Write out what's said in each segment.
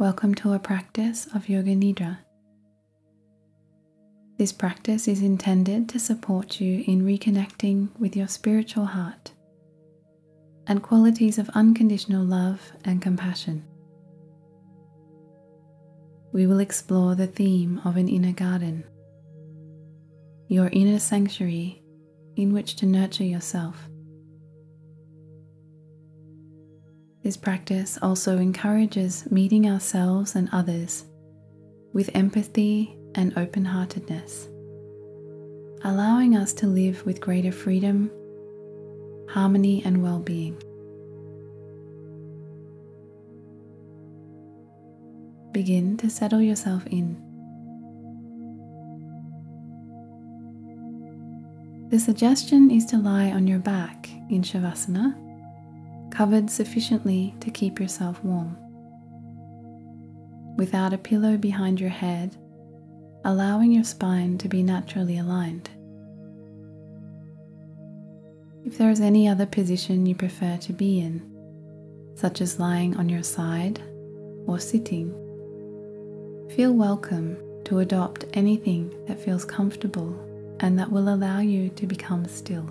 Welcome to a practice of Yoga Nidra. This practice is intended to support you in reconnecting with your spiritual heart and qualities of unconditional love and compassion. We will explore the theme of an inner garden, your inner sanctuary in which to nurture yourself. This practice also encourages meeting ourselves and others with empathy and open-heartedness, allowing us to live with greater freedom, harmony, and well-being. Begin to settle yourself in. The suggestion is to lie on your back in Shavasana, covered sufficiently to keep yourself warm. Without a pillow behind your head, allowing your spine to be naturally aligned. If there is any other position you prefer to be in, such as lying on your side or sitting, feel welcome to adopt anything that feels comfortable and that will allow you to become still.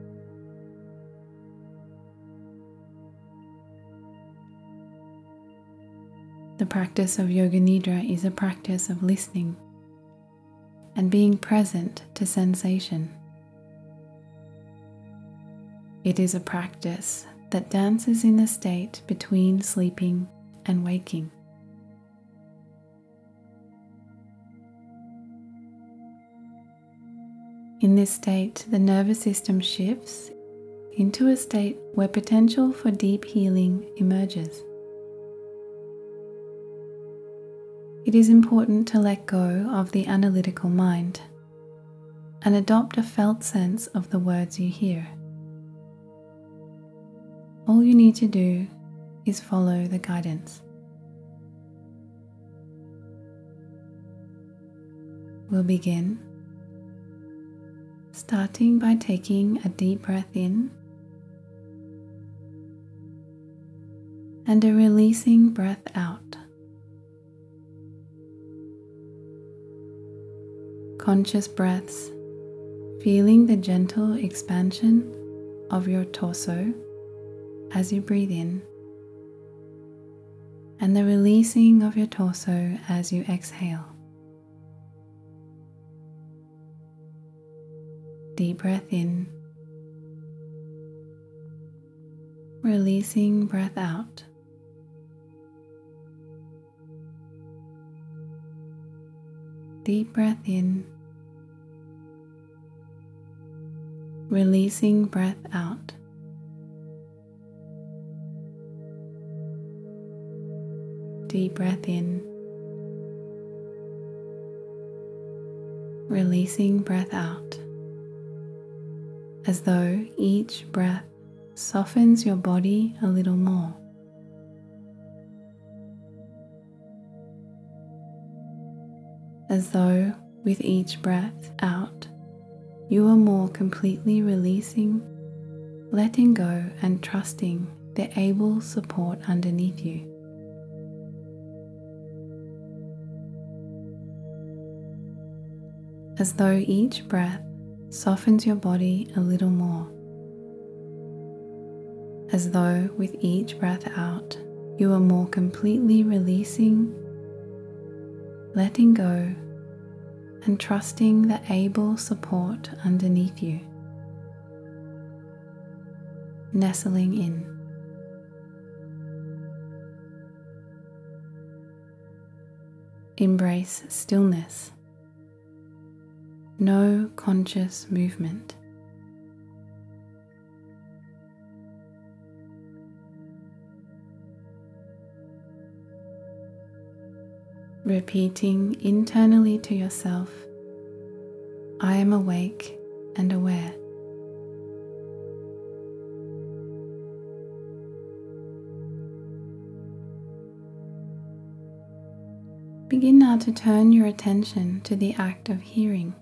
The practice of Yoga Nidra is a practice of listening and being present to sensation. It is a practice that dances in the state between sleeping and waking. In this state, the nervous system shifts into a state where potential for deep healing emerges. It is important to let go of the analytical mind and adopt a felt sense of the words you hear. All you need to do is follow the guidance. We'll begin, starting by taking a deep breath in and a releasing breath out. Conscious breaths, feeling the gentle expansion of your torso as you breathe in, and the releasing of your torso as you exhale. Deep breath in, releasing breath out. Deep breath in, releasing breath out. Deep breath in, releasing breath out, as though each breath softens your body a little more. As though with each breath out, you are more completely releasing, letting go and trusting the able support underneath you. As though each breath softens your body a little more. As though with each breath out, you are more completely releasing, letting go, and trusting the able support underneath you. Nestling in. Embrace stillness. No conscious movement. Repeating internally to yourself, I am awake and aware. Begin now to turn your attention to the act of hearing.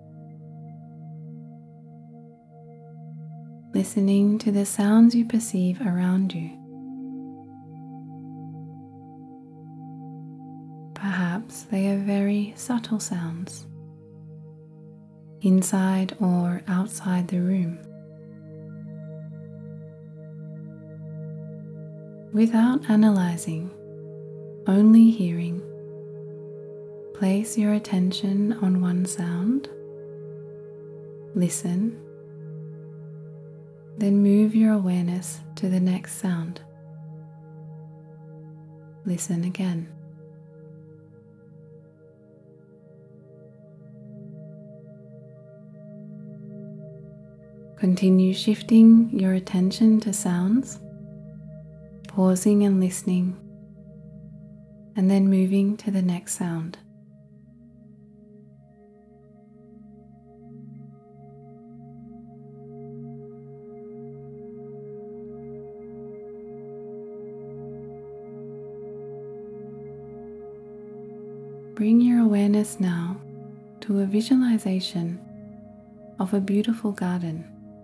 Listening to the sounds you perceive around you. perhaps they are very subtle sounds, inside or outside the room. Without analyzing, only hearing, place your attention on one sound, listen, then move your awareness to the next sound. Listen again. Continue shifting your attention to sounds, pausing and listening, and then moving to the next sound. Bring your awareness now to a visualization of a beautiful garden,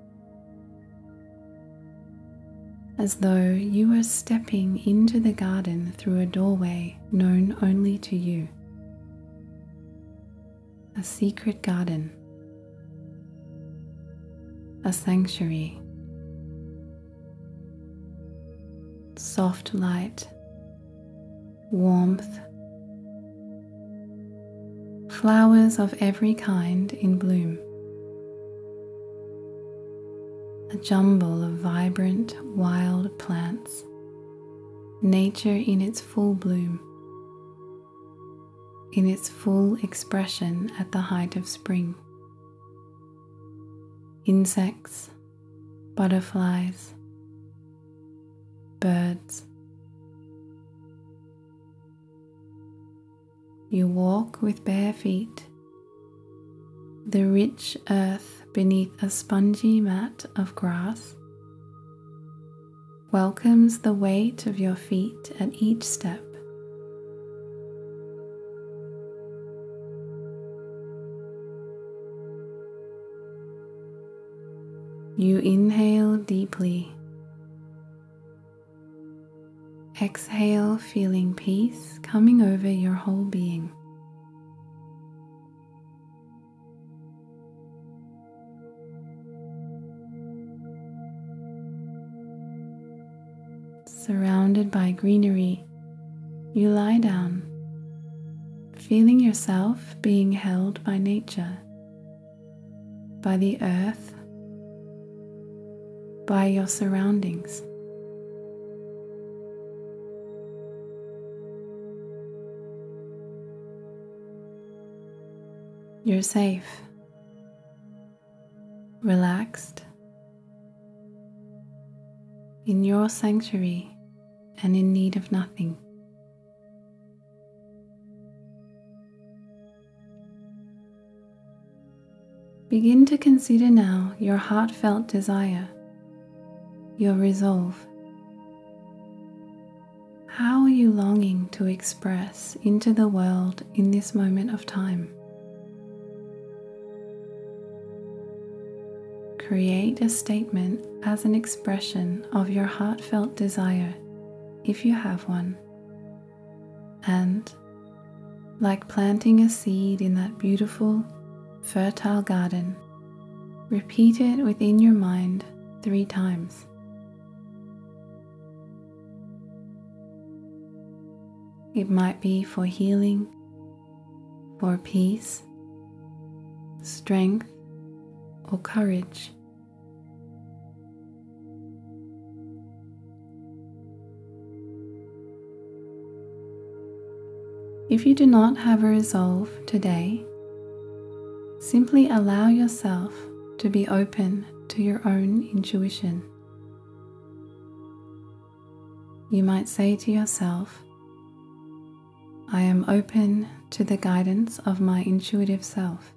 as though you are stepping into the garden through a doorway known only to you. A secret garden, a sanctuary, soft light, warmth, flowers of every kind in bloom, a jumble of vibrant wild plants, nature in its full bloom, in its full expression at the height of spring. Insects, butterflies, birds. You walk with bare feet. The rich earth beneath a spongy mat of grass welcomes the weight of your feet at each step. You inhale deeply. Exhale, feeling peace coming over your whole being. Surrounded by greenery, you lie down, feeling yourself being held by nature, by the earth, by your surroundings. You're safe, relaxed, in your sanctuary and in need of nothing. Begin to consider now your heartfelt desire, your resolve. How are you longing to express into the world in this moment of time? Create a statement as an expression of your heartfelt desire, if you have one, and, like planting a seed in that beautiful, fertile garden, repeat it within your mind 3 times. It might be for healing, for peace, strength, or courage. If you do not have a resolve today, simply allow yourself to be open to your own intuition. You might say to yourself, I am open to the guidance of my intuitive self.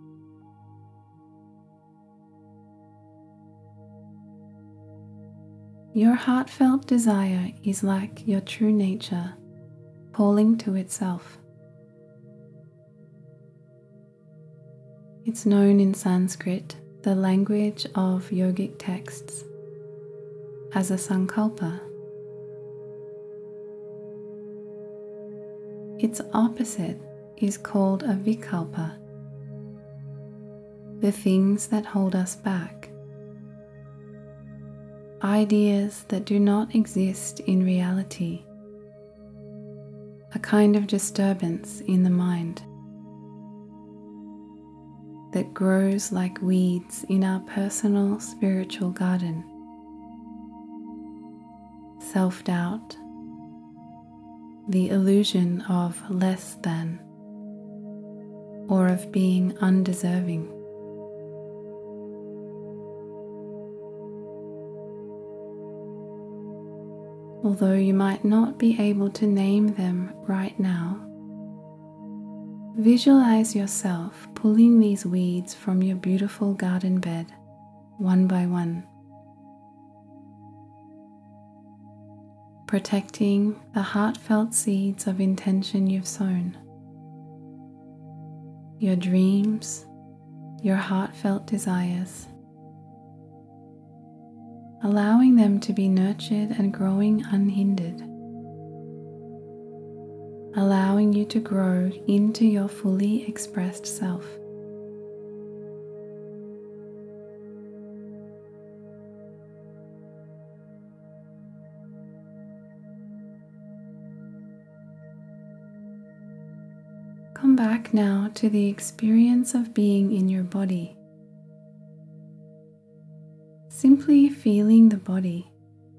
Your heartfelt desire is like your true nature calling to itself. It's known in Sanskrit, the language of yogic texts, as a sankalpa. its opposite is called a vikalpa, the things that hold us back, ideas that do not exist in reality, a kind of disturbance in the mind that grows like weeds in our personal spiritual garden. Self-doubt, the illusion of less than, or of being undeserving. Although you might not be able to name them right now, visualize yourself pulling these weeds from your beautiful garden bed, one by one, protecting the heartfelt seeds of intention you've sown, your dreams, your heartfelt desires, allowing them to be nurtured and growing unhindered, allowing you to grow into your fully expressed self. Come back now to the experience of being in your body. Simply feeling the body,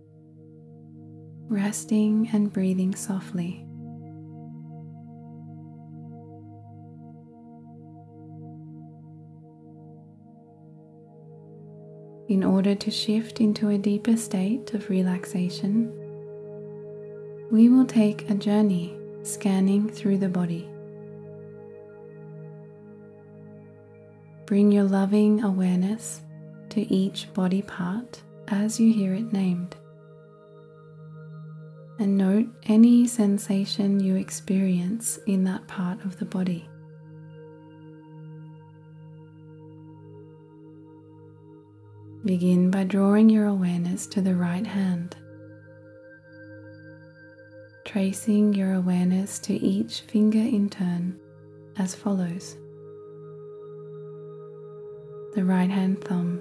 resting and breathing softly. In order to shift into a deeper state of relaxation, we will take a journey scanning through the body. Bring your loving awareness to each body part as you hear it named, and note any sensation you experience in that part of the body. Begin by drawing your awareness to the right hand, tracing your awareness to each finger in turn as follows: the right hand thumb,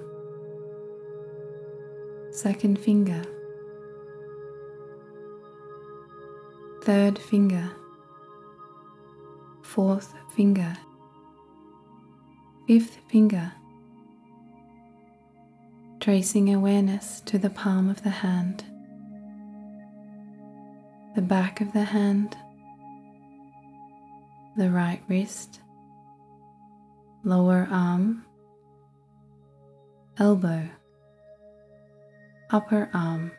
second finger, third finger, fourth finger, fifth finger, tracing awareness to the palm of the hand, the back of the hand, the right wrist, lower arm, elbow, upper arm,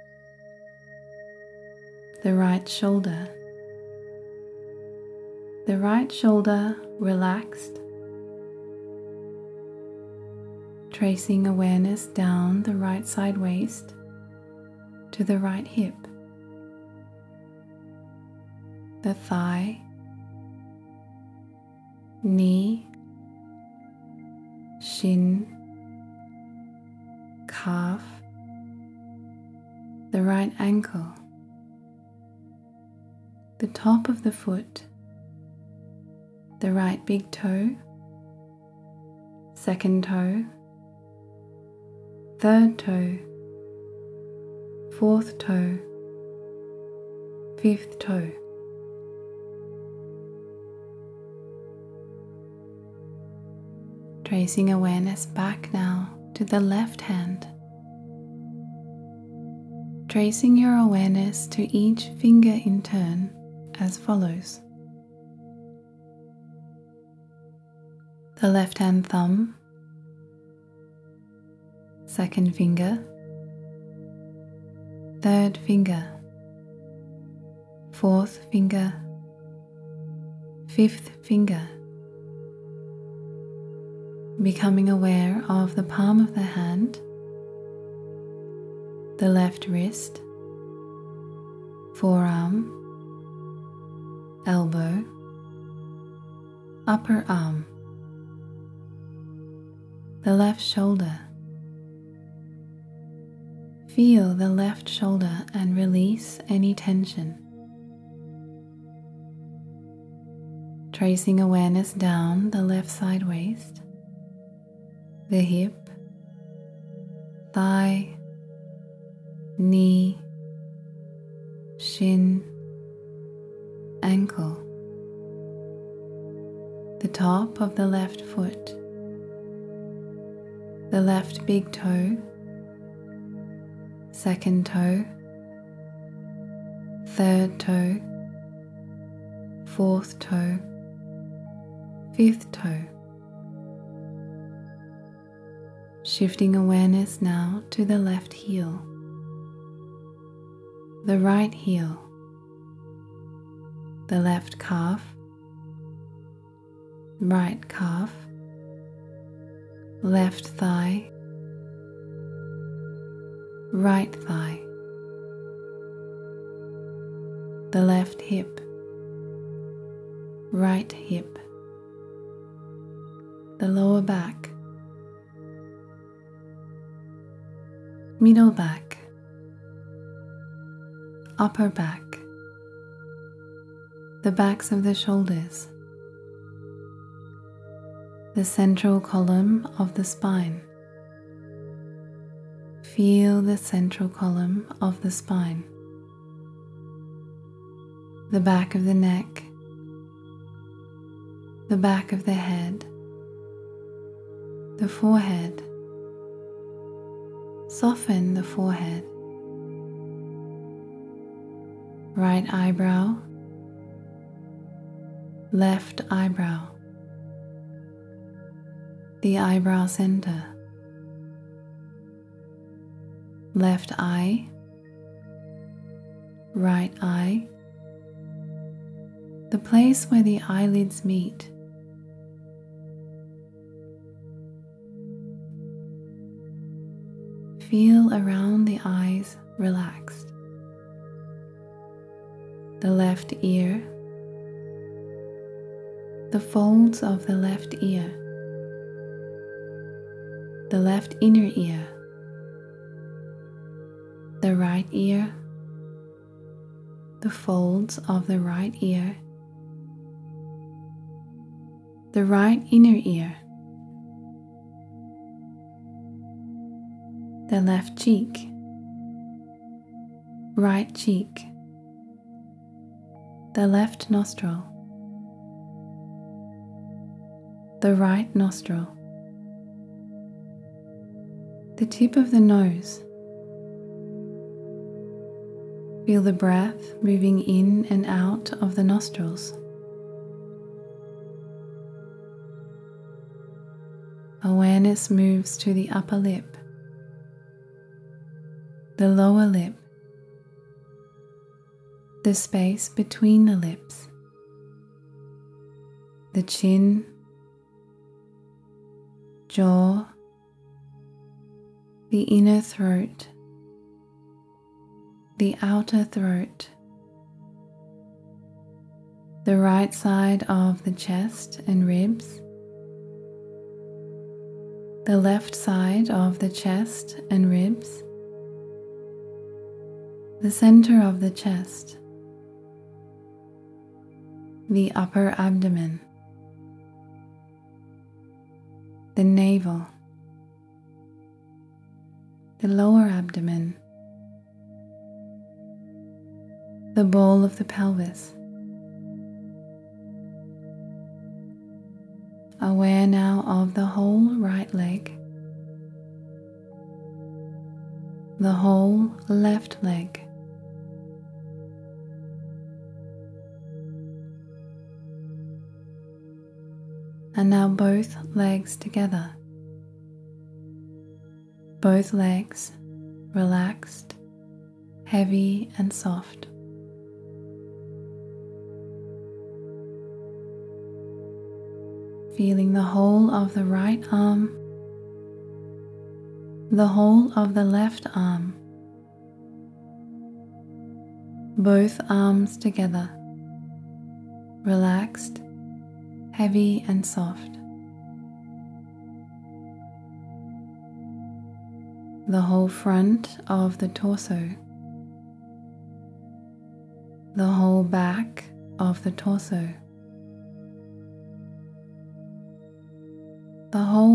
the right shoulder relaxed, tracing awareness down the right side waist to the right hip, the thigh, knee, shin, calf, the right ankle, the top of the foot, the right big toe, second toe, third toe, fourth toe, fifth toe. Tracing awareness back now to the left hand. Tracing your awareness to each finger in turn as follows: the left hand thumb, second finger, third finger, fourth finger, fifth finger, becoming aware of the palm of the hand, the left wrist, forearm, elbow, upper arm, the left shoulder. Feel the left shoulder and release any tension. tracing awareness down the left side waist, the hip, thigh, knee, shin, ankle, the top of the left foot, the left big toe, second toe, third toe, fourth toe, fifth toe. Shifting awareness now to the left heel, the right heel, the left calf, right calf, left thigh, right thigh, the left hip, right hip, the lower back, middle back, upper back, the backs of the shoulders, the central column of the spine. Feel the central column of the spine, the back of the neck, the back of the head, the forehead. Soften the forehead, right eyebrow, left eyebrow, the eyebrow center, left eye, right eye, the place where the eyelids meet. Feel around the eyes relaxed. The left ear, the folds of the left ear, the left inner ear, the right ear, the folds of the right ear, the right inner ear, the left cheek, right cheek, the left nostril, the right nostril, the tip of the nose. Feel the breath moving in and out of the nostrils. Awareness moves to the upper lip, the lower lip, the space between the lips, the chin, jaw, the inner throat, the outer throat, the right side of the chest and ribs, the left side of the chest and ribs, the center of the chest, the upper abdomen, the navel, the lower abdomen, the bowl of the pelvis. Aware now of the whole right leg, the whole left leg, and now both legs together, both legs relaxed, heavy and soft. Feeling the whole of the right arm, the whole of the left arm, both arms together, relaxed, heavy and soft. The whole front of the torso, the whole back of the torso,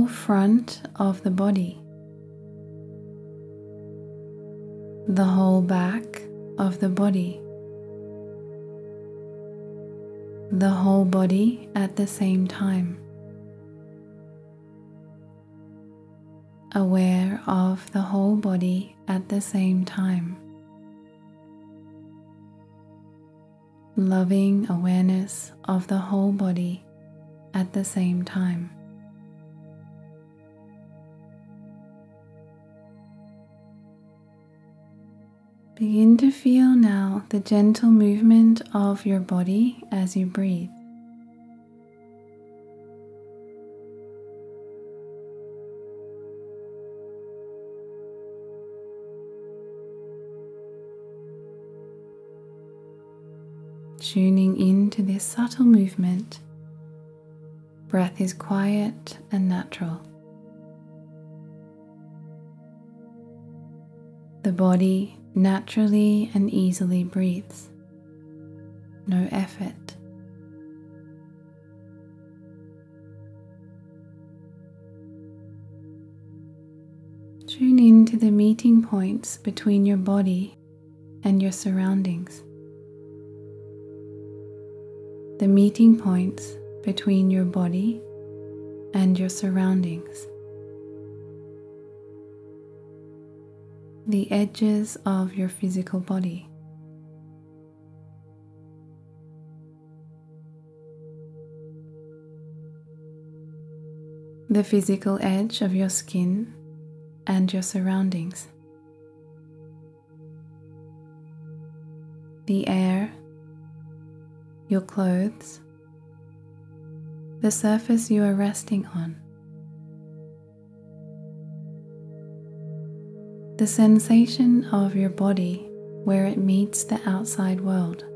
whole front of the body, the whole back of the body, the whole body at the same time. Aware of the whole body at the same time. Loving awareness of the whole body at the same time. Begin to feel now the gentle movement of your body as you breathe. Tuning into this subtle movement, breath is quiet and natural. The body naturally and easily breathes, no effort. Tune into the meeting points between your body and your surroundings. The meeting points between your body and your surroundings. The edges of your physical body. The physical edge of your skin and your surroundings. The air, your clothes, the surface you are resting on. The sensation of your body where it meets the outside world.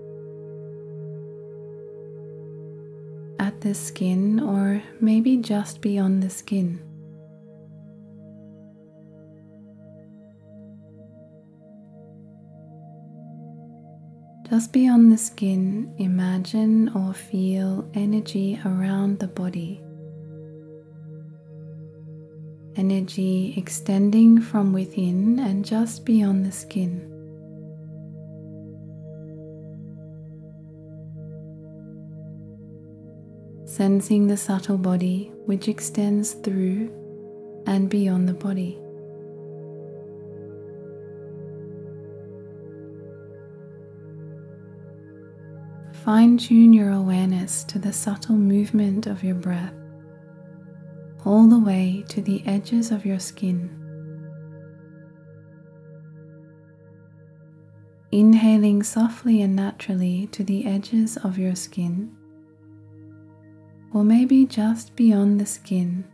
At the skin, or maybe just beyond the skin. Just beyond the skin, imagine or feel energy around the body. Energy extending from within and just beyond the skin. Sensing the subtle body which extends through and beyond the body. Fine-tune your awareness to the subtle movement of your breath, all the way to the edges of your skin. Inhaling softly and naturally to the edges of your skin, or maybe just beyond the skin.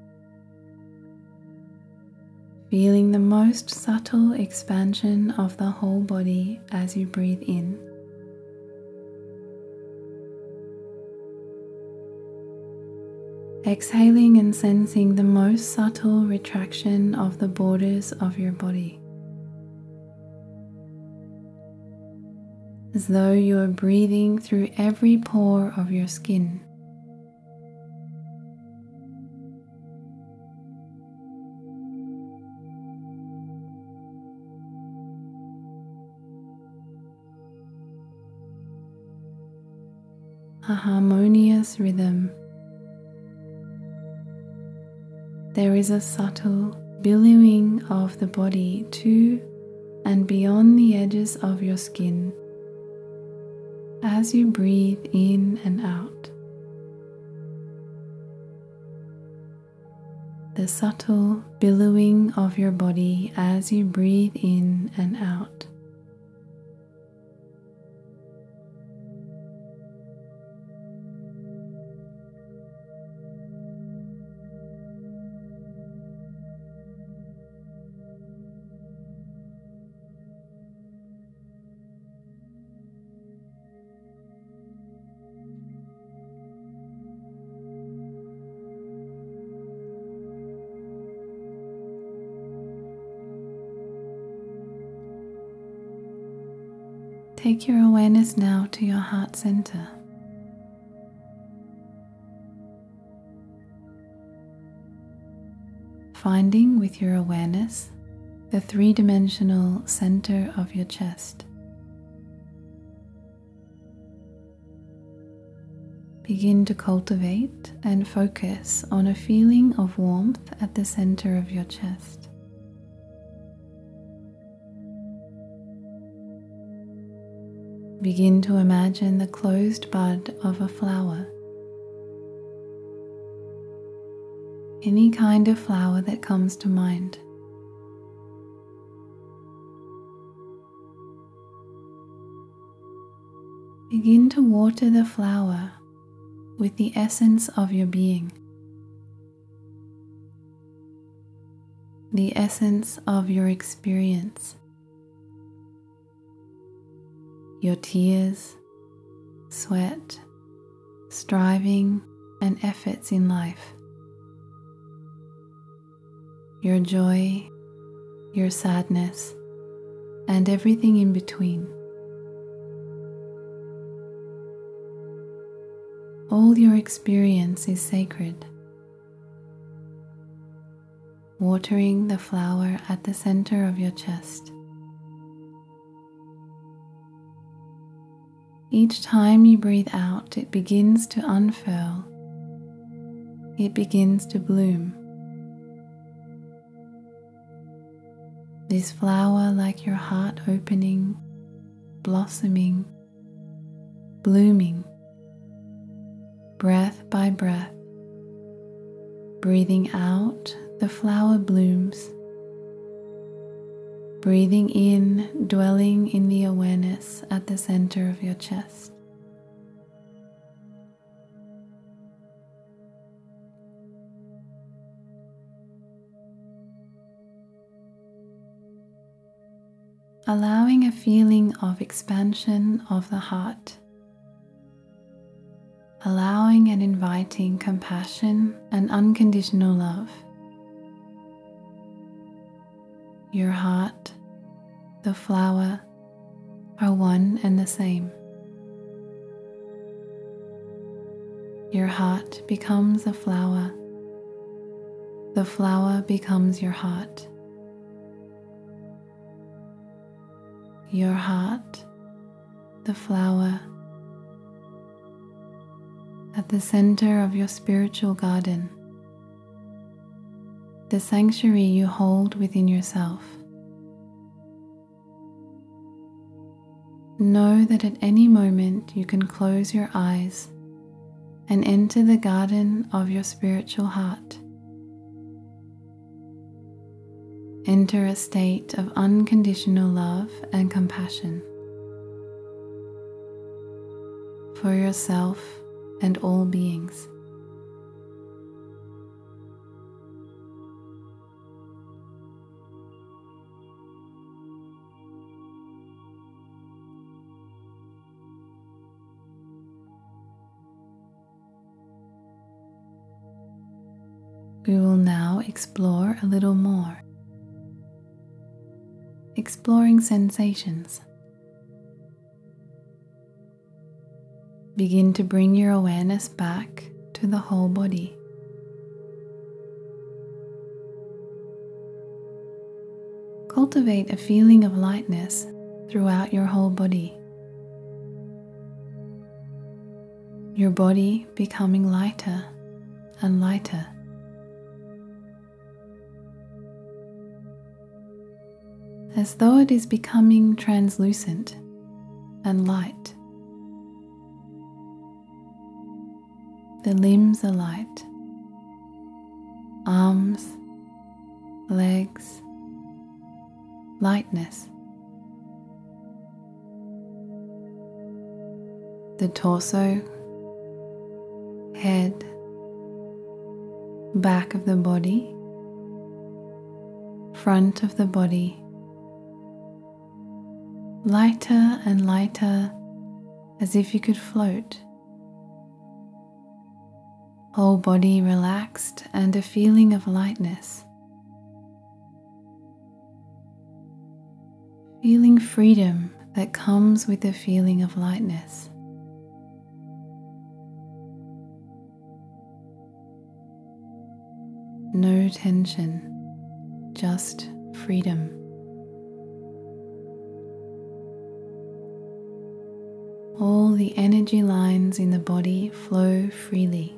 Feeling the most subtle expansion of the whole body as you breathe in. Exhaling and sensing the most subtle retraction of the borders of your body. As though you are breathing through every pore of your skin. A harmonious rhythm. There is a subtle billowing of the body to and beyond the edges of your skin as you breathe in and out. The subtle billowing of your body as you breathe in and out. Take your awareness now to your heart center. finding with your awareness the three-dimensional center of your chest. Begin to cultivate and focus on a feeling of warmth at the center of your chest. Begin to imagine the closed bud of a flower. Any kind of flower that comes to mind. Begin to water the flower with the essence of your being, the essence of your experience, your tears, sweat, striving, and efforts in life, your joy, your sadness, and everything in between. All your experience is sacred. Watering the flower at the center of your chest. Each time you breathe out, it begins to unfurl. It begins to bloom. This flower, like your heart opening, blossoming, blooming, breath by breath. Breathing out, the flower blooms. Breathing in, dwelling in the awareness at the center of your chest. Allowing a feeling of expansion of the heart. Allowing and inviting compassion and unconditional love. Your heart, the flower, are one and the same. Your heart becomes a flower. The flower becomes your heart. Your heart, the flower, at the center of your spiritual garden, the sanctuary you hold within yourself. Know that at any moment you can close your eyes and enter the garden of your spiritual heart. Enter a state of unconditional love and compassion for yourself and all beings. We will now explore a little more. Exploring sensations. Begin to bring your awareness back to the whole body. Cultivate a feeling of lightness throughout your whole body. Your body becoming lighter and lighter. As though it is becoming translucent and light. The limbs are light. Arms, legs, lightness. The torso, head, back of the body, front of the body, lighter and lighter as if you could float. Whole body relaxed and a feeling of lightness. Feeling freedom that comes with the feeling of lightness. no tension, just freedom. All the energy lines in the body flow freely.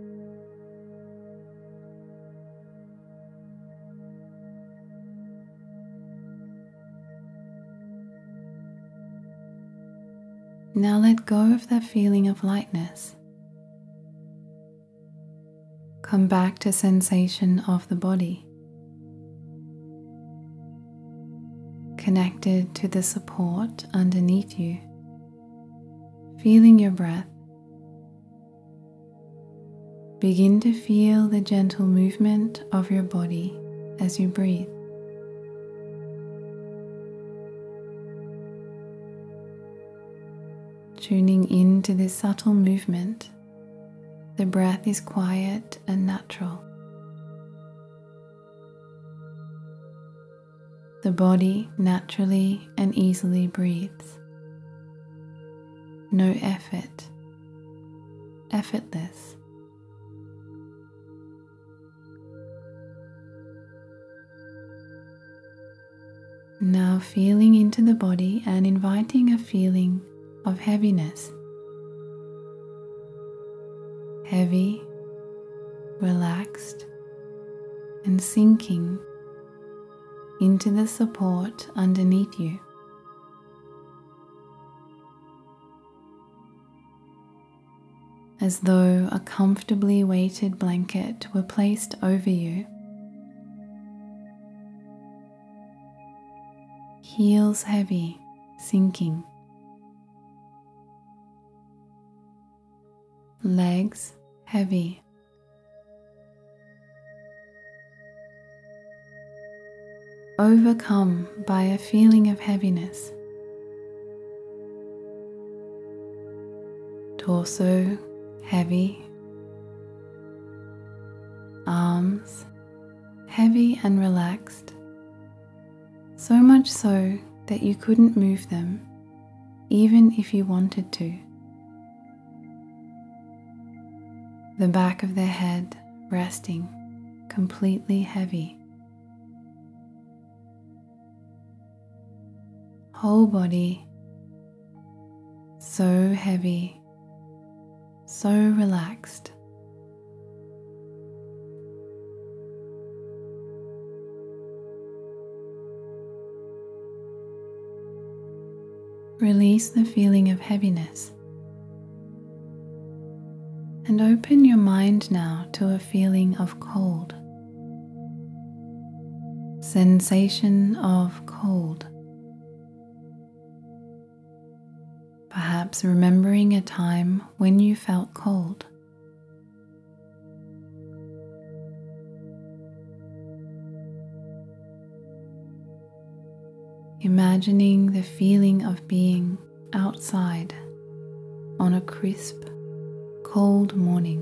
Now let go of that feeling of lightness. Come back to sensation of the body, connected to the support underneath you, feeling your breath. Begin to feel the gentle movement of your body as you breathe. Tuning into this subtle movement, the breath is quiet and natural. The body naturally and easily breathes. No effort, effortless. Now feeling into the body and inviting a feeling of heaviness. Heavy, relaxed, and sinking into the support underneath you. As though a comfortably weighted blanket were placed over you. Heels heavy, sinking. Legs heavy. Overcome by a feeling of heaviness. Torso heavy. Arms heavy and relaxed. So much so that you couldn't move them, even if you wanted to. The back of their head resting, completely heavy. Whole body so heavy, so relaxed. Release the feeling of heaviness. And open your mind now to a feeling of cold. Sensation of cold. Perhaps remembering a time when you felt cold. Imagining the feeling of being outside on a crisp, cold morning.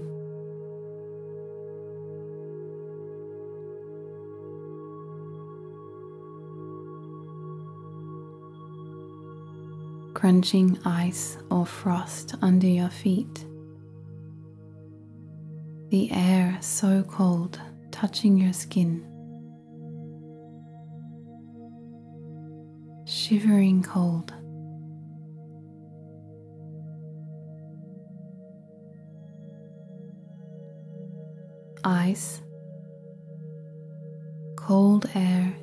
Crunching ice or frost under your feet. The air so cold, touching your skin. Shivering cold. Ice, cold air,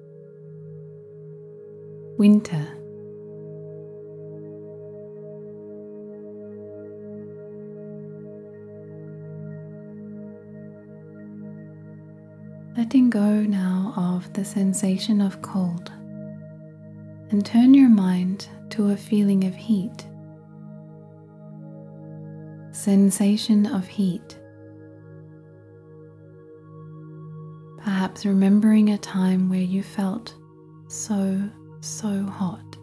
winter. Letting go now of the sensation of cold and turn your mind to a feeling of heat. Sensation of heat. Perhaps remembering a time where you felt so hot.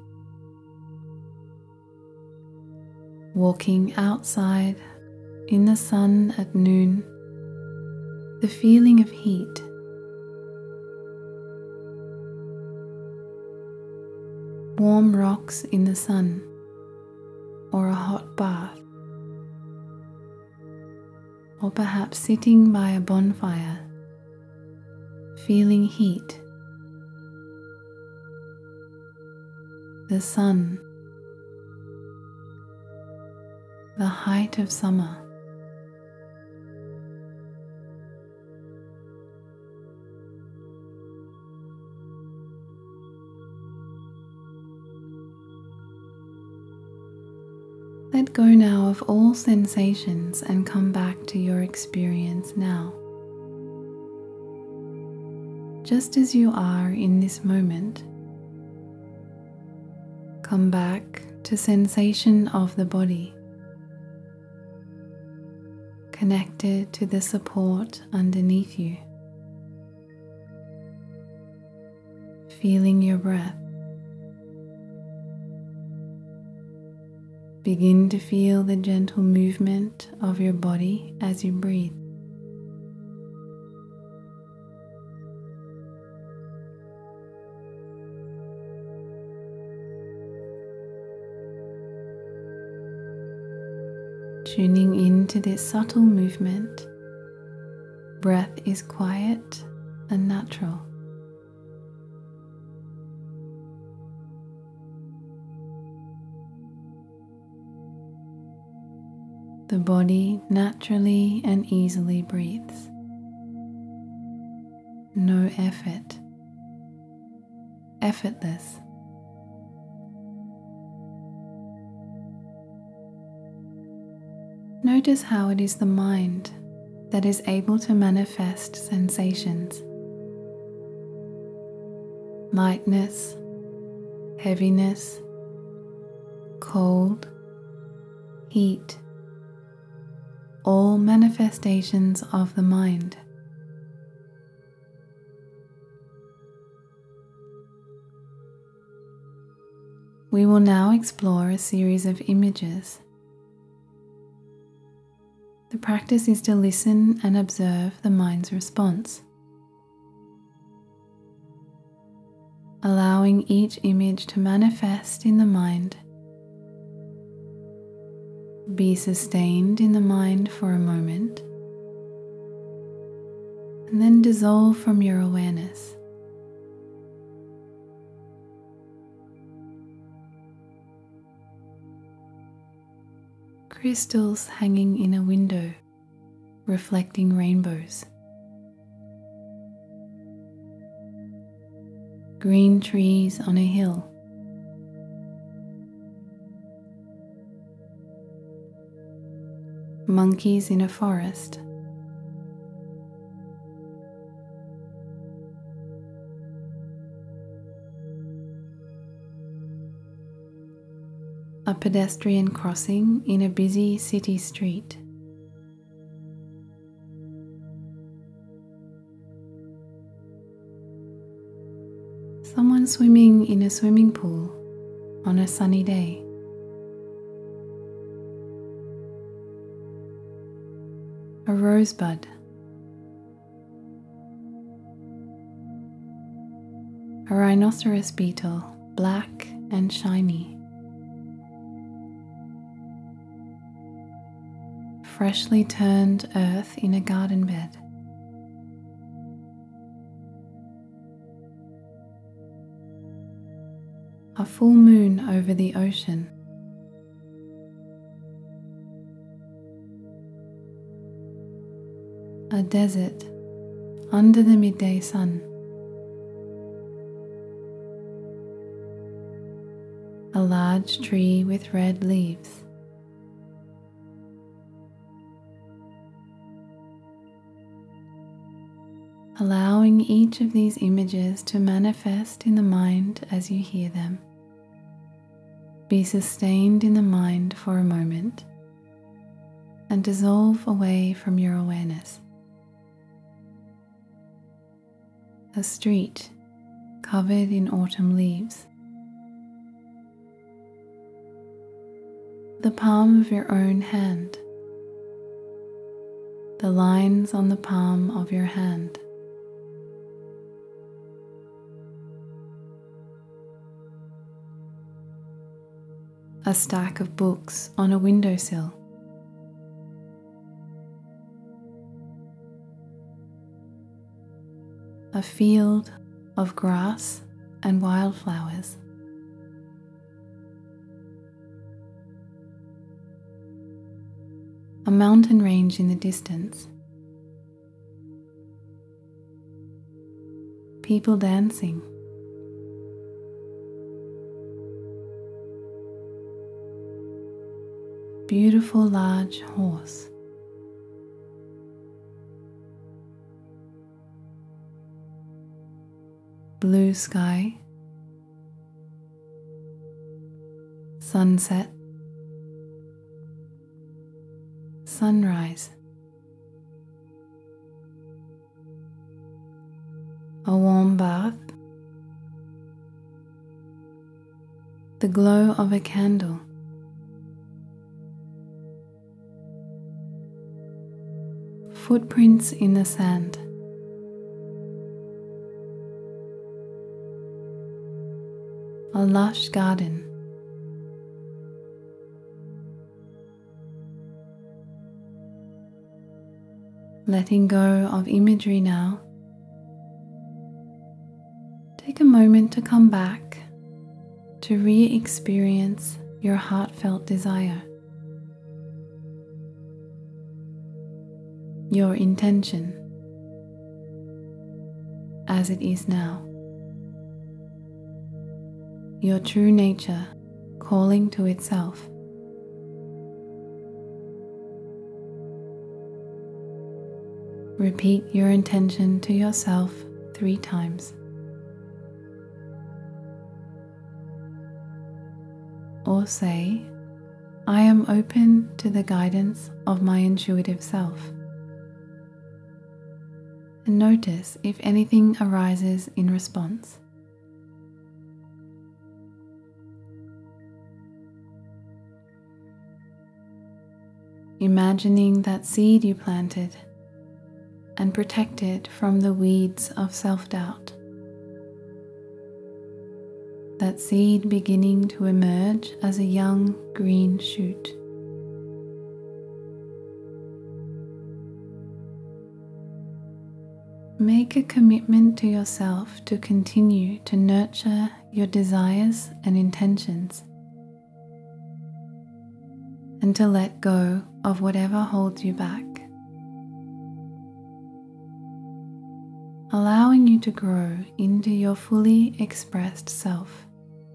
Walking outside in the sun at noon, the feeling of heat. Warm rocks in the sun or a hot bath, or perhaps sitting by a bonfire feeling heat, the sun, the height of summer. Let go now of all sensations and come back to your experience now. Just as you are in this moment, come back to sensation of the body, connected to the support underneath you, feeling your breath. Begin to feel the gentle movement of your body as you breathe. Tuning into this subtle movement, breath is quiet and natural. The body naturally and easily breathes. No effort. Effortless. Notice how it is the mind that is able to manifest sensations. Lightness, heaviness, cold, heat, all manifestations of the mind. We will now explore a series of images. The practice is to listen and observe the mind's response, allowing each image to manifest in the mind. Be sustained in the mind for a moment, and then dissolve from your awareness. Crystals hanging in a window, reflecting rainbows. Green trees on a hill. Monkeys in a forest. A pedestrian crossing in a busy city street. Someone swimming in a swimming pool on a sunny day. A rosebud. A rhinoceros beetle, black and shiny. Freshly turned earth in a garden bed. A full moon over the ocean. A desert under the midday sun. A large tree with red leaves. Allowing each of these images to manifest in the mind as you hear them. Be sustained in the mind for a moment and dissolve away from your awareness. A street covered in autumn leaves. The palm of your own hand. The lines on the palm of your hand. A stack of books on a windowsill. a field of grass and wildflowers. A mountain range in the distance. People dancing. Beautiful large horse. Blue sky. Sunset. Sunrise. A warm bath. The glow of a candle. Footprints in the sand. A lush garden. Letting go of imagery now, take a moment to come back to re-experience your heartfelt desire, your intention as it is now, your true nature calling to itself. Repeat your intention to yourself 3 times. Or say, I am open to the guidance of my intuitive self. And notice if anything arises in response. Imagining that seed you planted and protect it from the weeds of self-doubt. That seed beginning to emerge as a young green shoot. Make a commitment to yourself to continue to nurture your desires and intentions, and to let go of whatever holds you back, allowing you to grow into your fully expressed self.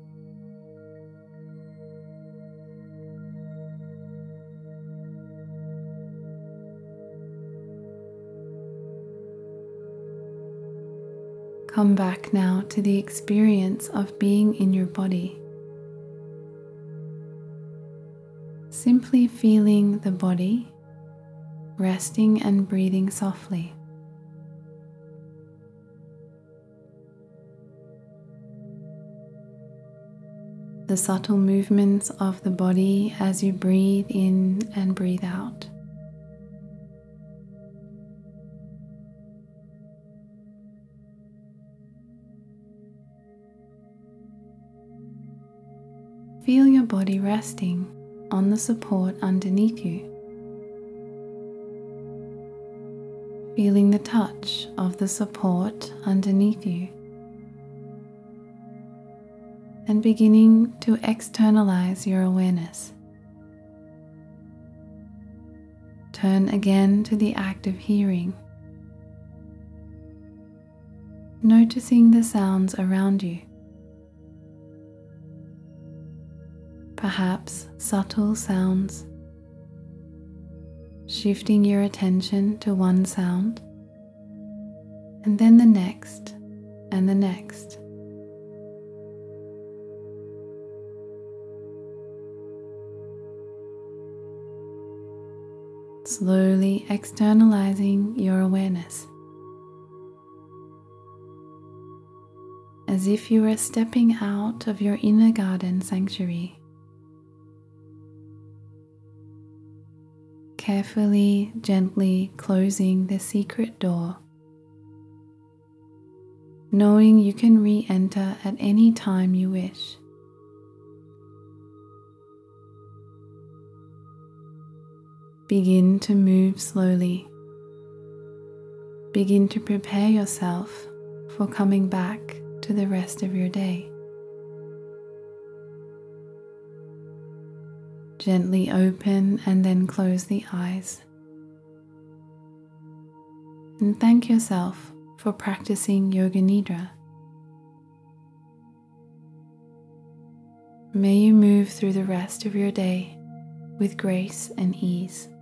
Come back now to the experience of being in your body. Simply feeling the body, resting and breathing softly. The subtle movements of the body as you breathe in and breathe out. Feel your body resting on the support underneath you. Feeling the touch of the support underneath you. And beginning to externalize your awareness. Turn again to the act of hearing, noticing the sounds around you. Perhaps subtle sounds, shifting your attention to one sound, and then the next and the next. Slowly externalizing your awareness, as if you were stepping out of your inner garden sanctuary. Carefully, gently closing the secret door, knowing you can re-enter at any time you wish. Begin to move slowly. Begin to prepare yourself before coming back to the rest of your day. Gently open and then close the eyes. And thank yourself for practicing Yoga Nidra. May you move through the rest of your day with grace and ease.